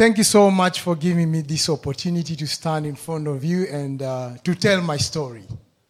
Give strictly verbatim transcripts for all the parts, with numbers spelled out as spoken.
thank you so much for giving me this opportunity to stand in front of you and uh, to tell my story.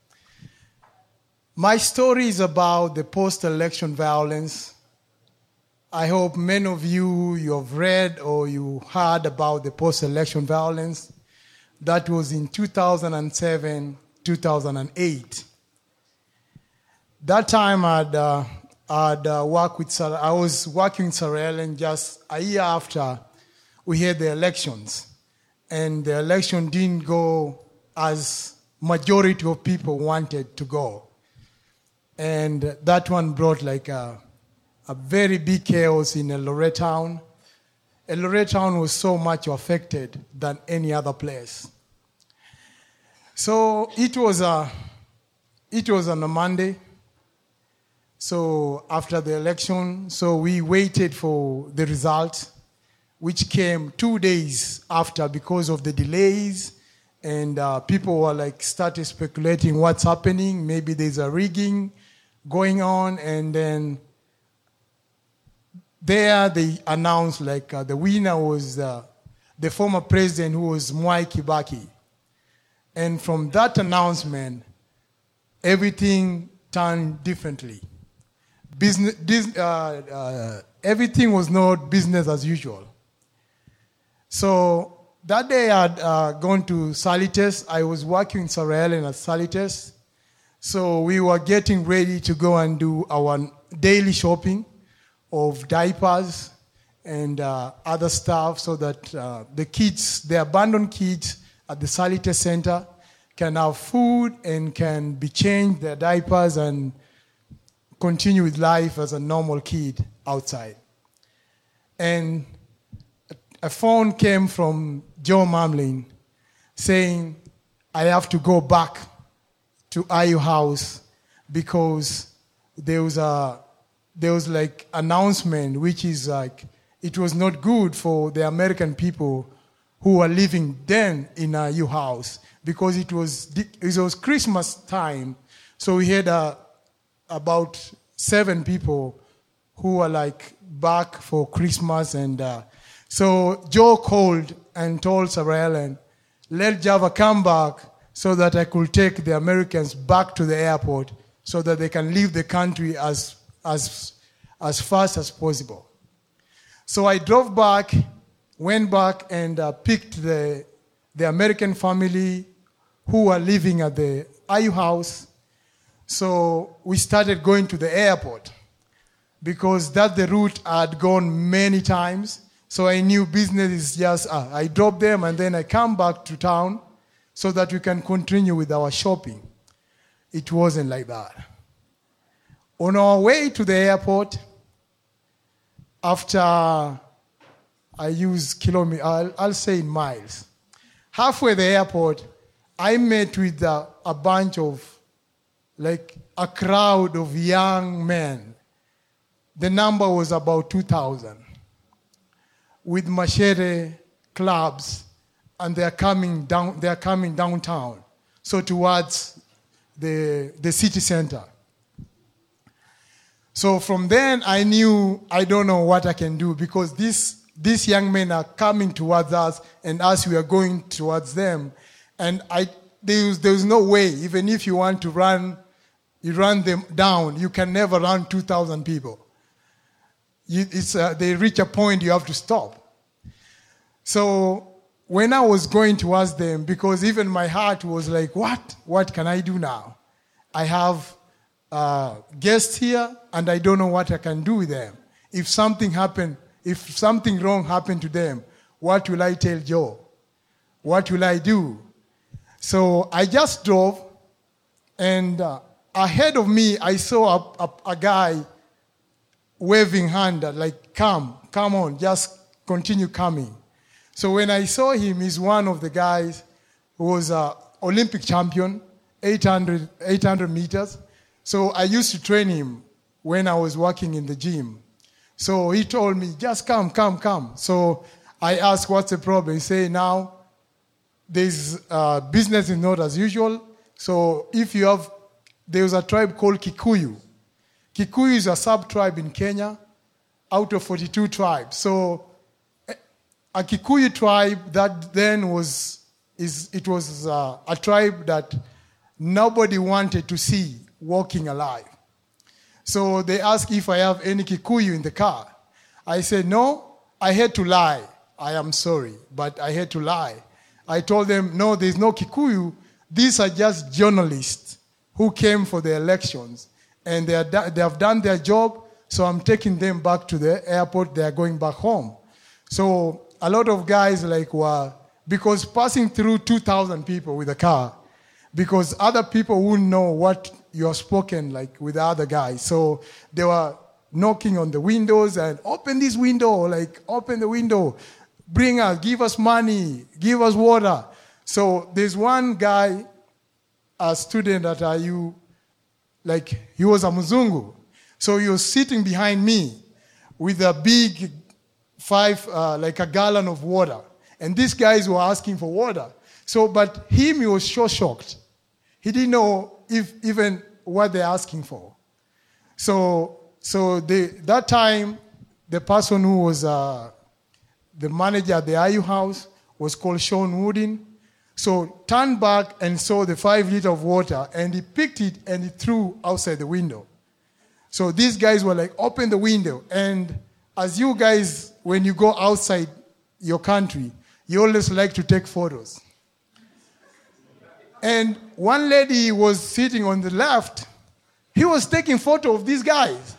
My story is about the post-election violence. I hope many of you, you have read or you heard about the post-election violence. That was in two thousand seven, two thousand eight. That time I'd, uh, I'd uh, work with, I was working in Sarah Ellen just a year after we had the elections. And the election didn't go as majority of people wanted to go. And that one brought like a, a very big chaos in Eldoret town. Eldoret town was so much affected than any other place. So it was a, it was on a Monday. So after the election, so we waited for the result, which came two days after because of the delays, and uh, people were like started speculating what's happening. Maybe there's a rigging going on, and then there they announced like uh, the winner was uh, the former president, who was Mwai Kibaki. And from that announcement, everything turned differently. Business, this, uh, uh, everything was not business as usual. So that day I had uh, gone to Salites. I was working in Sarah Ellen at Salites. So we were getting ready to go and do our daily shopping of diapers and uh, other stuff so that uh, the kids, the abandoned kids at the Salites Center can have food and can be changed their diapers and continue with life as a normal kid outside. And a phone came from Joe Mamlin saying, I have to go back to Ayu House because there was a there was like announcement which is like it was not good for the American people who were living then in Ayu House because it was it was Christmas time, so we had a, about seven people who were like back for Christmas, and uh, so Joe called and told Sarah Ellen, let Java come back so that I could take the Americans back to the airport so that they can leave the country as, as, as fast as possible. So I drove back, went back and uh, picked the, the American family who were living at the Ayu House. So we started going to the airport because that's the route I had gone many times. So I knew business is just, uh, I drop them and then I come back to town so that we can continue with our shopping. It wasn't like that. On our way to the airport, after I use kilometers, I'll, I'll say in miles, halfway the airport, I met with a, a bunch of, like a crowd of young men. The number was about two thousand. With machete clubs, and they're coming down. They're coming downtown, so towards the the city center. So from then, I knew I don't know what I can do because these these young men are coming towards us, and as we are going towards them, and I there's there's no way. Even if you want to run, you run them down. You can never run two thousand people. You, it's, uh, they reach a point you have to stop. So when I was going towards them, because even my heart was like, what? What can I do now? I have uh, guests here, and I don't know what I can do with them. If something happened, if something wrong happened to them, what will I tell Joe? What will I do? So I just drove, and uh, ahead of me, I saw a, a, a guy waving hand, like, come, come on, just continue coming. So when I saw him, he's one of the guys who was an Olympic champion, eight hundred, eight hundred meters. So I used to train him when I was working in the gym. So he told me, just come, come, come. So I asked, what's the problem? He said, now, there's uh, business is not as usual. So if you have, there's a tribe called Kikuyu. Kikuyu is a sub-tribe in Kenya out of forty-two tribes. So a Kikuyu tribe that then was, is, it was uh, a tribe that nobody wanted to see walking alive. So they asked if I have any Kikuyu in the car. I said, no, I had to lie. I am sorry, but I had to lie. I told them, no, there's no Kikuyu. These are just journalists who came for the elections, and they, are, they have done their job, so I'm taking them back to the airport. They are going back home. So a lot of guys like were, because passing through two thousand people with a car, because other people wouldn't know what you have spoken like with the other guys. So they were knocking on the windows and open this window, like open the window, bring us, give us money, give us water. So there's one guy, a student at I U, like he was a Muzungu. So he was sitting behind me with a big five, uh, like a gallon of water. And these guys were asking for water. So, but him, he was so shocked. He didn't know if even what they're asking for. So, so they, that time, the person who was uh, the manager at the I U house was called Sean Woodin. So turned back and saw the five liter of water, and he picked it and he threw outside the window. So these guys were like, open the window. And as you guys, when you go outside your country, you always like to take photos. And one lady was sitting on the left. He was taking photo of these guys.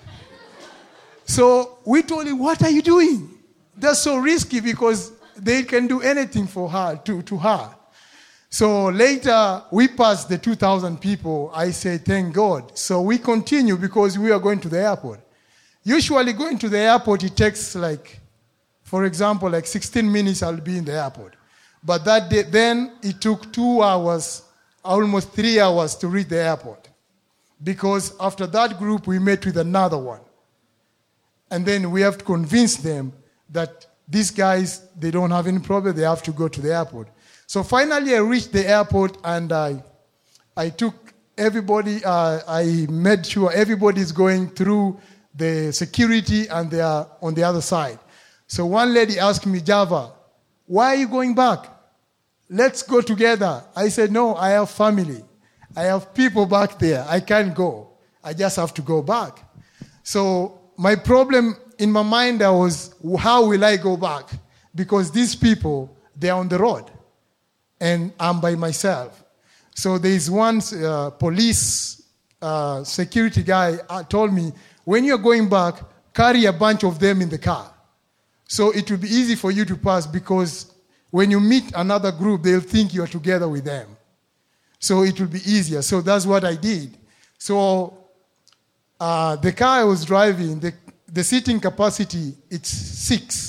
So we told him, what are you doing? That's so risky because they can do anything for her, to, to her. So later, we passed the two thousand people. I said, thank God. So we continue because we are going to the airport. Usually going to the airport, it takes like, for example, like sixteen minutes I'll be in the airport. But that day, then it took two hours, almost three hours to reach the airport. Because after that group, we met with another one. And then we have to convince them that these guys, they don't have any problem, they have to go to the airport. So finally I reached the airport and I, I took everybody, uh, I made sure everybody is going through the security and they are on the other side. So one lady asked me, Java, why are you going back? Let's go together. I said, no, I have family. I have people back there. I can't go. I just have to go back. So my problem in my mind was, how will I go back? Because these people, they're on the road. And I'm by myself. So there's one uh, police uh, security guy uh, told me, when you're going back, carry a bunch of them in the car. So it will be easy for you to pass because when you meet another group, they'll think you're together with them. So it will be easier. So that's what I did. So uh, the car I was driving, the, the seating capacity, it's six.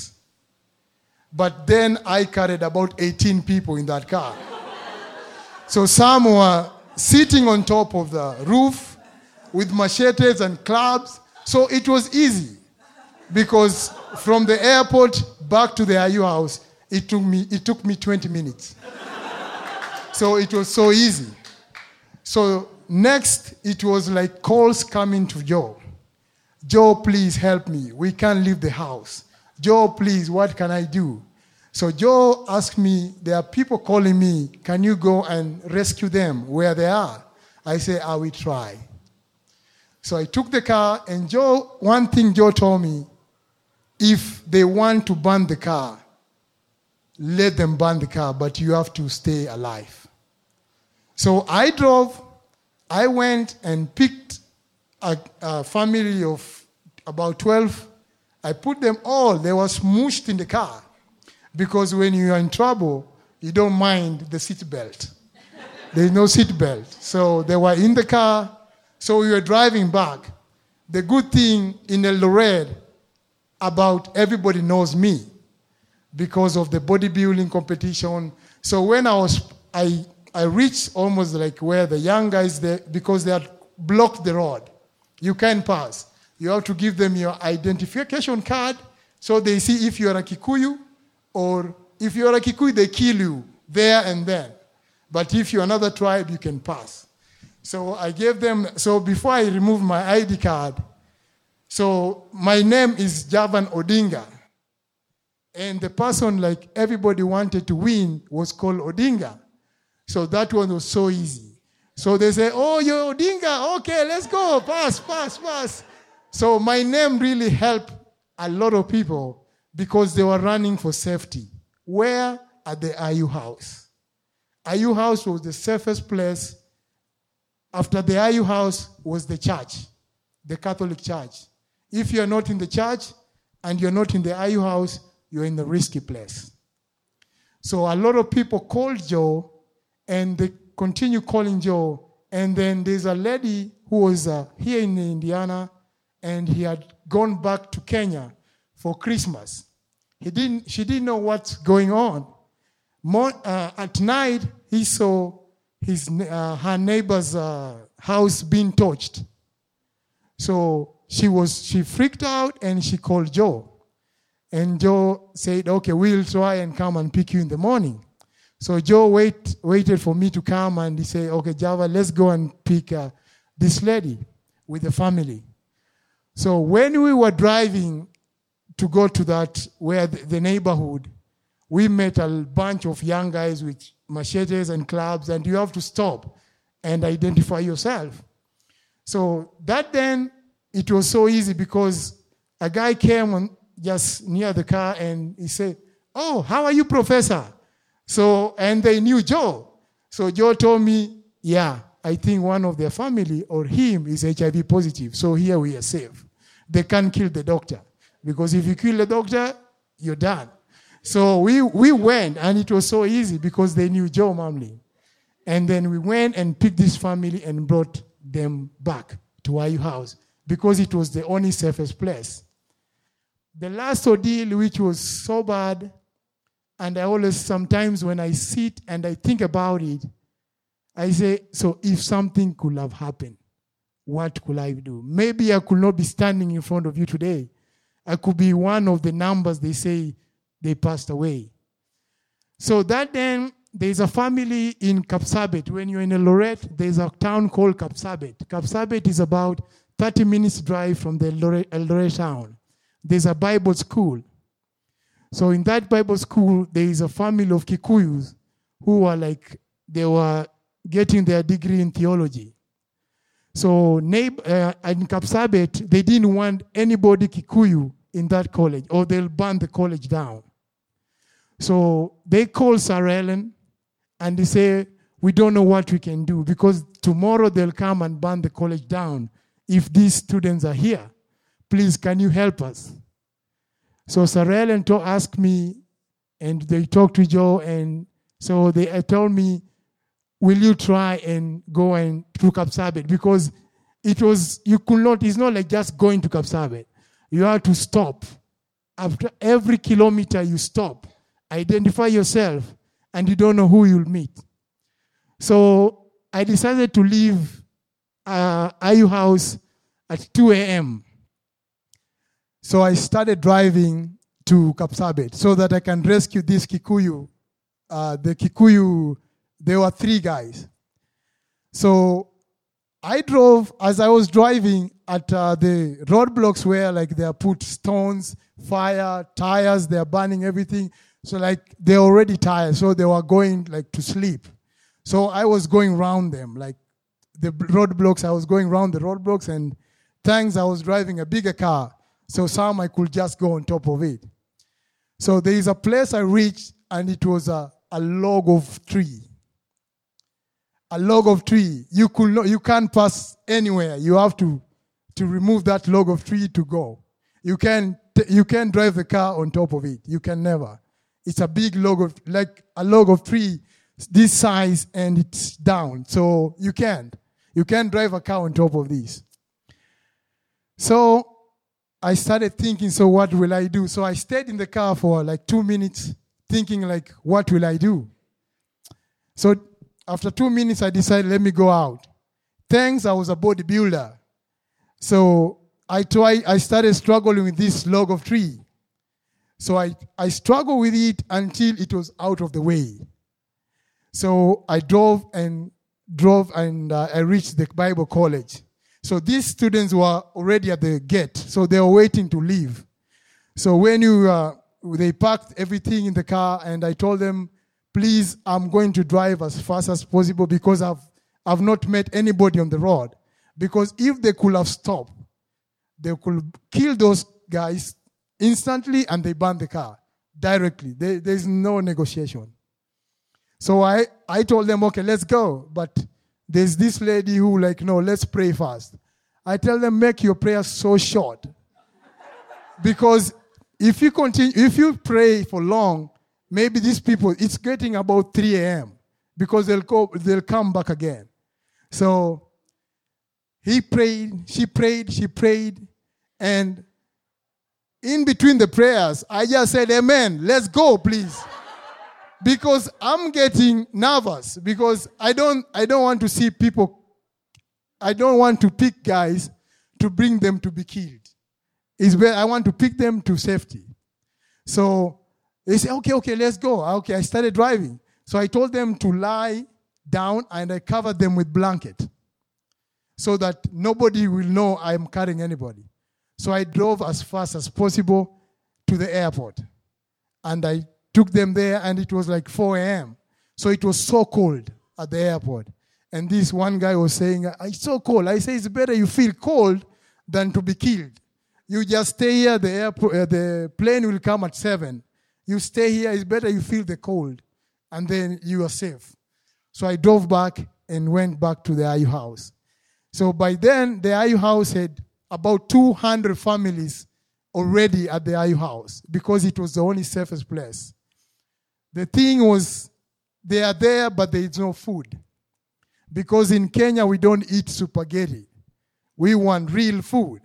But then I carried about eighteen people in that car. So some were sitting on top of the roof with machetes and clubs. So it was easy because from the airport back to the I U house, it took me, it took me twenty minutes. So it was so easy. So next, it was like calls coming to Joe. Joe, please help me. We can't leave the house. Joe, please, what can I do? So Joe asked me, there are people calling me, can you go and rescue them where they are? I said, I will try. So I took the car, and Joe, one thing Joe told me, if they want to burn the car, let them burn the car, but you have to stay alive. So I drove, I went and picked a, a family of about twelve. I put them all, they were smooshed in the car. Because when you are in trouble, you don't mind the seat belt. There's no seat belt. So they were in the car, so we were driving back. The good thing in Eldoret, about everybody knows me because of the bodybuilding competition. So when I was, I, I reached almost like where the young guys, there, because they had blocked the road. You can't pass. You have to give them your identification card so they see if you are a Kikuyu, or if you are a Kikuyu, they kill you there and then. But if you're another tribe, you can pass. So I gave them, so before I removed my I D card, so my name is Javan Odinga. And the person like everybody wanted to win was called Odinga. So that one was so easy. So they say, oh, you're Odinga. Okay, let's go. Pass, pass, pass. So my name really helped a lot of people because they were running for safety. Where? At the I U house. I U house was the safest place. After the I U house was the church, the Catholic church. If you're not in the church and you're not in the I U house, you're in the risky place. So a lot of people called Joe, and they continue calling Joe. And then there's a lady who was uh, here in Indiana, and he had gone back to Kenya for Christmas. He didn't. She didn't know what's going on. More, uh, at night, he saw his uh, her neighbor's uh, house being touched. So she was she freaked out, and she called Joe. And Joe said, okay, we'll try and come and pick you in the morning. So Joe wait, waited for me to come, and he said, okay, Java, let's go and pick uh, this lady with the family. So when we were driving to go to that, where the, the neighborhood, we met a bunch of young guys with machetes and clubs, and you have to stop and identify yourself. So that then, it was so easy because a guy came on just near the car, and he said, oh, how are you, Professor? So, and they knew Joe. So Joe told me, yeah, I think one of their family or him is H I V positive. So here we are safe. They can't kill the doctor. Because if you kill the doctor, you're done. So we, we went, and it was so easy because they knew Joe Mamley. And then we went and picked this family and brought them back to I U house because it was the only safest place. The last ordeal, which was so bad, and I always, sometimes when I sit and I think about it, I say, so if something could have happened, what could I do? Maybe I could not be standing in front of you today. I could be one of the numbers they say they passed away. So that then, there's a family in Kapsabet. When you're in Eldoret, there's a town called Kapsabet. Kapsabet is about thirty minutes drive from the Eldoret, Eldoret town. There's a Bible school. So in that Bible school, there is a family of Kikuyus who were like, they were getting their degree in theology. So uh, in Kapsabet, they didn't want anybody Kikuyu in that college, or they'll burn the college down. So they called Sarah Ellen, and they say, we don't know what we can do, because tomorrow they'll come and burn the college down if these students are here. Please, can you help us? So Sarah Ellen to asked me, and they talked to Joe, and so they uh, told me, will you try and go and to Kapsabet? Because it was, you could not, it's not like just going to Kapsabet. You have to stop. After every kilometer you stop, identify yourself, and you don't know who you'll meet. So I decided to leave uh, I U house at two a.m. So I started driving to Kapsabet so that I can rescue this Kikuyu. Uh, the Kikuyu, there were three guys. So I drove, as I was driving at uh, the roadblocks where like they are put stones, fire, tires, they are burning everything. So like they're already tired, so they were going like to sleep. So I was going around them, like the roadblocks, I was going around the roadblocks, and thanks I was driving a bigger car, so some I could just go on top of it. So there is a place I reached, and it was a, a log of tree. A log of tree. You could not, you can't pass anywhere. You have to, to remove that log of tree to go. You can you can drive the car on top of it. You can never. It's a big log of, like a log of tree this size, and it's down. So you can't. You can't drive a car on top of this. So I started thinking, so what will I do? So I stayed in the car for like two minutes thinking like, what will I do? So after two minutes, I decided, let me go out. Thanks, I was a bodybuilder. So I try, I started struggling with this log of tree. So I, I struggled with it until it was out of the way. So I drove and drove and uh, I reached the Bible college. So these students were already at the gate. So they were waiting to leave. So when you uh, they parked everything in the car, and I told them, please, I'm going to drive as fast as possible because I've, I've not met anybody on the road. Because if they could have stopped, they could kill those guys instantly and they burn the car directly. They, there's no negotiation. So I, I told them, okay, let's go. But there's this lady who like, no, let's pray first. I tell them, make your prayers so short. Because if you continue, if you pray for long, maybe these people, it's getting about three a.m. because they'll go, they'll come back again. So he prayed, she prayed, she prayed, and in between the prayers, I just said, amen, let's go, please. Because I'm getting nervous because I don't, I don't want to see people, I don't want to pick guys to bring them to be killed. It's where I want to pick them to safety. So they say, okay, okay, let's go. Okay, I started driving. So I told them to lie down and I covered them with blanket so that nobody will know I'm carrying anybody. So I drove as fast as possible to the airport. And I took them there, and it was like four a.m. So it was so cold at the airport. And this one guy was saying, it's so cold. I say, it's better you feel cold than to be killed. You just stay here, the airport, uh, the plane will come at seven. You stay here, it's better you feel the cold, and then you are safe. So I drove back and went back to the I U house. So by then, the I U house had about two hundred families already at the I U house because it was the only safest place. The thing was, they are there, but there is no food. Because in Kenya, we don't eat spaghetti. We want real food.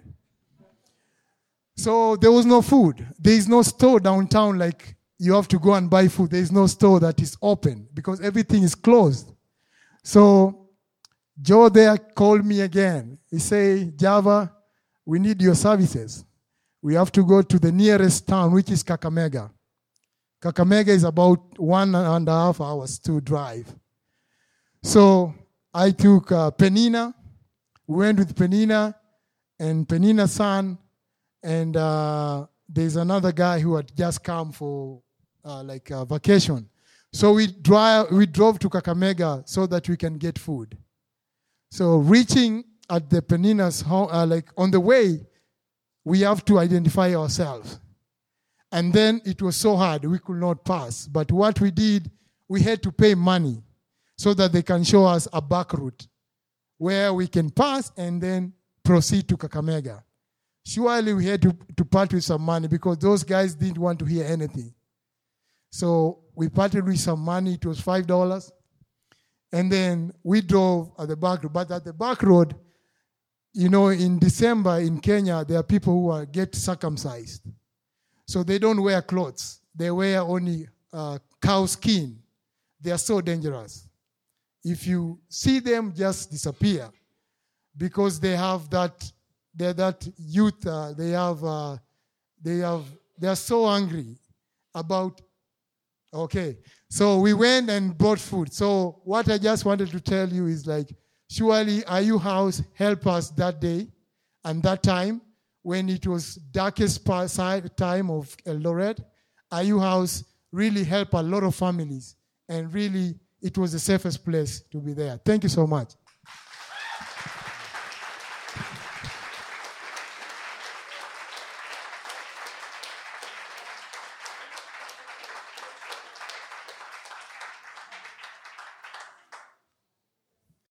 So there was no food. There is no store downtown like you have to go and buy food. There is no store that is open because everything is closed. So Joe there called me again. He said, Java, we need your services. We have to go to the nearest town, which is Kakamega. Kakamega is about one and a half hours to drive. So I took uh, Penina. We went with Penina and Penina's son. And uh, there's another guy who had just come for uh, like a vacation. So we, drive, we drove to Kakamega so that we can get food. So reaching at the Penina's home, uh, like on the way, we have to identify ourselves. And then it was so hard, we could not pass. But what we did, we had to pay money so that they can show us a back route where we can pass and then proceed to Kakamega. Surely we had to, to part with some money because those guys didn't want to hear anything. So we parted with some money. It was five dollars. And then we drove at the back road. But at the back road, you know, in December in Kenya, there are people who are get circumcised. So they don't wear clothes. They wear only uh, cow skin. They are so dangerous. If you see them, just disappear because they have that... They're that youth, uh, they have, uh, they have, they are so angry about, okay. So we went and bought food. So what I just wanted to tell you is like, surely I U house helped us that day and that time when it was darkest time of Eldoret. I U house really helped a lot of families and really it was the safest place to be there. Thank you so much.